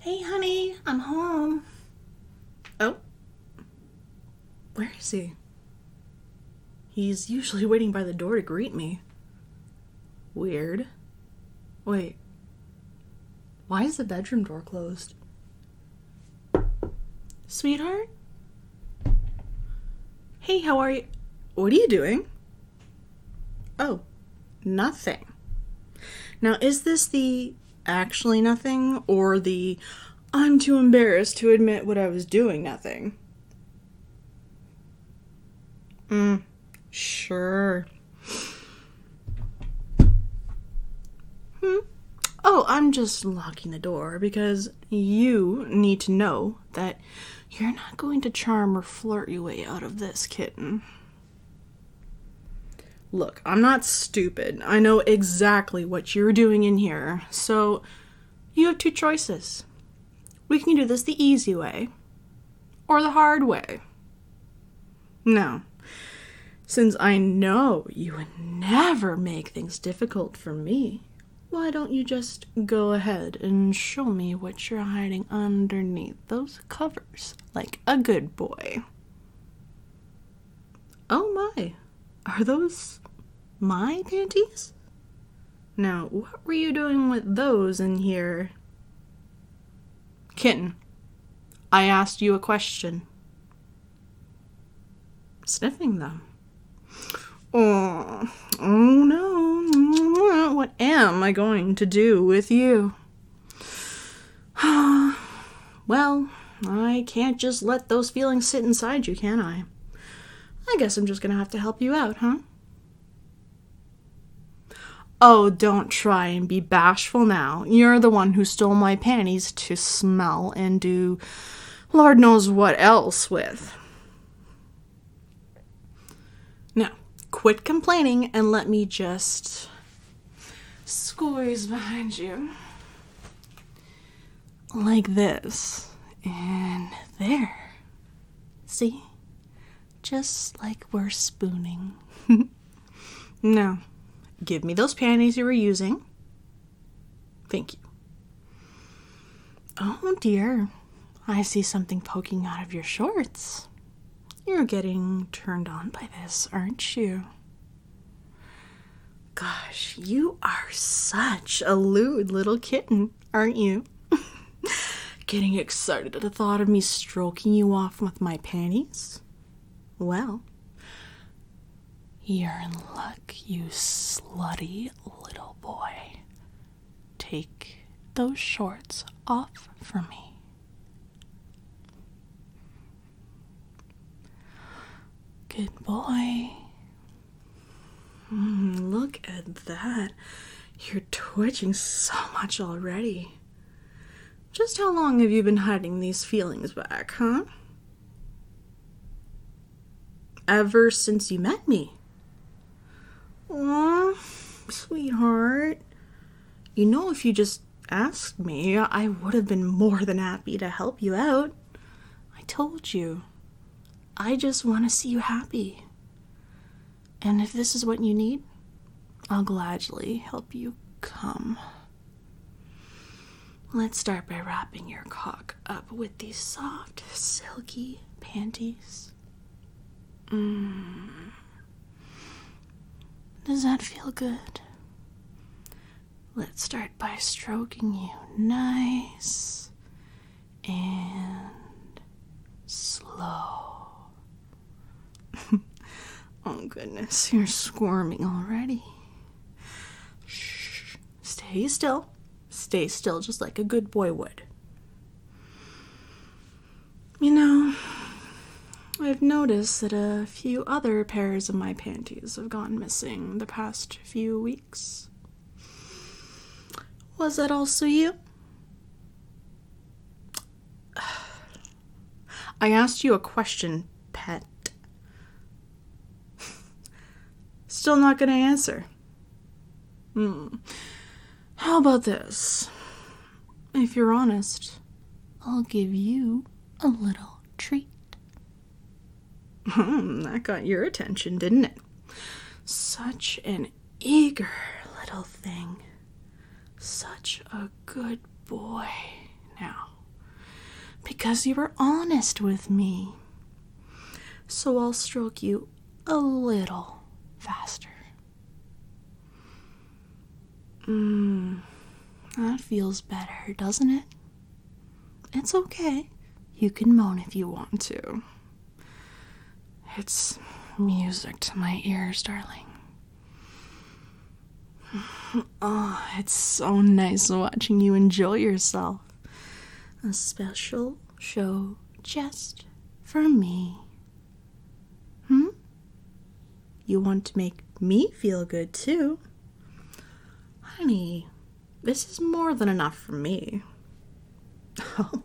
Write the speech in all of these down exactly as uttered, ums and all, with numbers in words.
Hey, honey, I'm home. Oh. Where is he? He's usually waiting by the door to greet me. Weird. Wait. Why is the bedroom door closed? Sweetheart? Hey, how are you? What are you doing? Oh, nothing. Now, is this the actually nothing or the I'm too embarrassed to admit what I was doing nothing? Mm, sure. Hmm. Oh, I'm just locking the door because you need to know that you're not going to charm or flirt your way out of this, kitten. Look, I'm not stupid. I know exactly what you're doing in here. So, you have two choices. We can do this the easy way or the hard way. Now, since I know you would never make things difficult for me, why don't you just go ahead and show me what you're hiding underneath those covers like a good boy? Oh my, are those my panties? Now, what were you doing with those in here? Kitten, I asked you a question. Sniffing them. Oh, oh no. What am I going to do with you? Well, I can't just let those feelings sit inside you, can I? I guess I'm just gonna have to help you out, huh? Oh, don't try and be bashful now. You're the one who stole my panties to smell and do Lord knows what else with. Now, quit complaining and let me just squeeze behind you. Like this. And there. See? Just like we're spooning. Now, give me those panties you were using. Thank you. Oh dear. I see something poking out of your shorts. You're getting turned on by this, aren't you? Gosh, you are such a lewd little kitten, aren't you? Getting excited at the thought of me stroking you off with my panties? Well, you're in luck, you slutty little boy. Take those shorts off for me. Good boy. Mm, look at that. You're twitching so much already. Just how long have you been hiding these feelings back, huh? Ever since you met me. Aw, sweetheart. You know, if you just asked me, I would have been more than happy to help you out. I told you. I just want to see you happy. And if this is what you need, I'll gladly help you come. Let's start by wrapping your cock up with these soft, silky panties. Mm. Does that feel good? Let's start by stroking you nice and slow. Oh goodness, you're squirming already. Shh. Stay still. Stay still just like a good boy would. You know, I've noticed that a few other pairs of my panties have gone missing the past few weeks. Was that also you? I asked you a question, pet. Still not gonna answer. Hmm. How about this? If you're honest, I'll give you a little treat. Hmm, that got your attention, didn't it? Such an eager little thing. Such a good boy. Now, because you were honest with me. So I'll stroke you a little faster. Mmm, that feels better, doesn't it? It's okay. You can moan if you want to. It's music to my ears, darling. Oh, it's so nice watching you enjoy yourself. A special show just for me. Hmm? You want to make me feel good too? Honey, this is more than enough for me. Oh.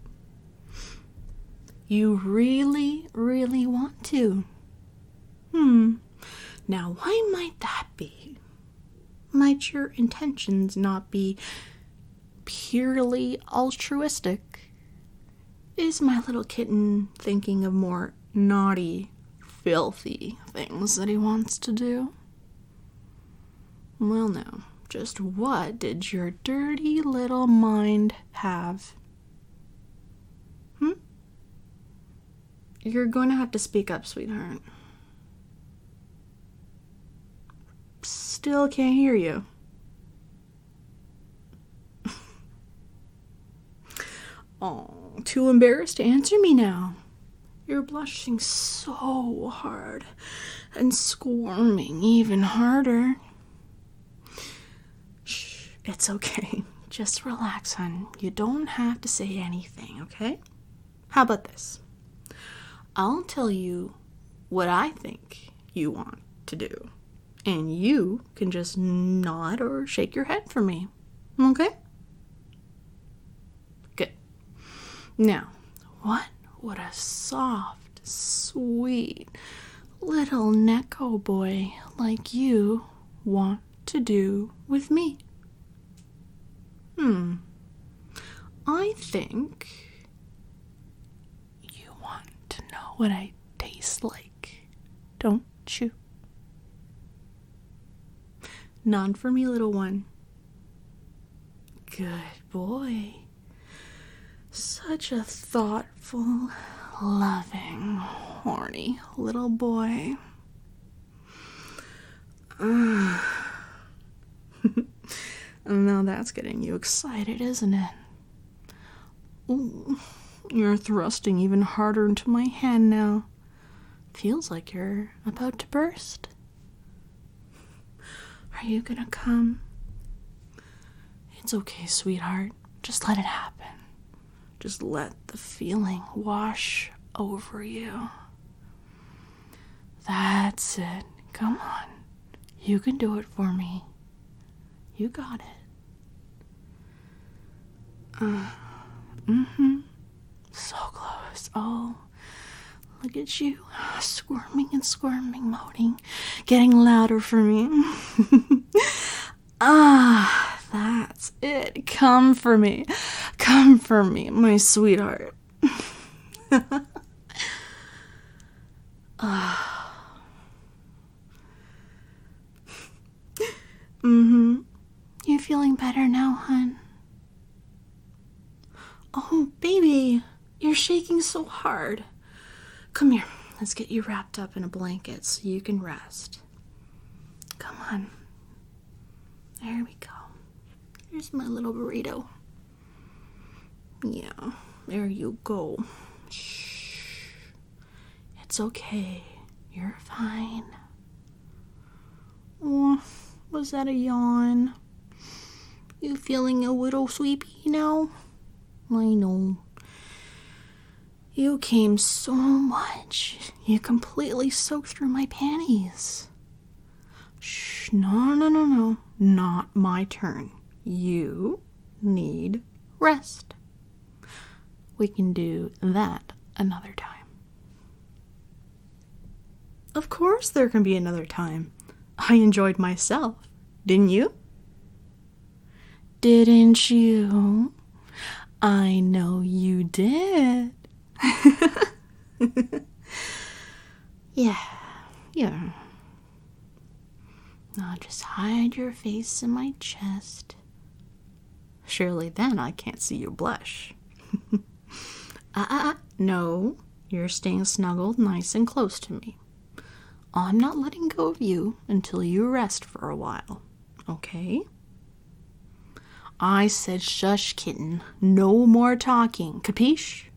You really, really want to? Hmm. Now, why might that be? Might your intentions not be purely altruistic? Is my little kitten thinking of more naughty, filthy things that he wants to do? Well, now, just what did your dirty little mind have? Hmm? You're going to have to speak up, sweetheart. Still can't hear you. Oh, too embarrassed to answer me now. You're blushing so hard and squirming even harder. Shh, it's okay. Just relax, hon. You don't have to say anything, okay? How about this? I'll tell you what I think you want to do, and you can just nod or shake your head for me, okay? Good. Now, what would a soft, sweet, little Neko boy like you want to do with me? Hmm. I think you want to know what I taste like, don't you? None for me, little one. Good boy. Such a thoughtful, loving, horny little boy. Uh. Now that's getting you excited, isn't it? Ooh, you're thrusting even harder into my hand now. Feels like you're about to burst. Are you gonna come? It's okay, sweetheart. Just let it happen. Just let the feeling wash over you. That's it. Come on. You can do it for me. You got it. Uh, mm-hmm. So close. Oh, look at you. Squirming and squirming, moaning. Getting louder for me. Ah, that's it. Come for me. Come for me, my sweetheart. Ah. Mm-hmm. You feeling better now, hun? Oh, baby, you're shaking so hard. Come here. Let's get you wrapped up in a blanket so you can rest. Come on. There we go. Here's my little burrito. Yeah, there you go. Shh. It's okay. You're fine. Oh, was that a yawn? You feeling a little sleepy now? I know. You came so much. You completely soaked through my panties. Shh, no, no, no, no. Not my turn. You need rest. We can do that another time. Of course there can be another time. I enjoyed myself. Didn't you? Didn't you? I know you did. Yeah, yeah. Now just hide your face in my chest. Surely then I can't see you blush. Uh, uh, uh, no, you're staying snuggled nice and close to me. I'm not letting go of you until you rest for a while, okay? I said shush, kitten. No more talking, capiche?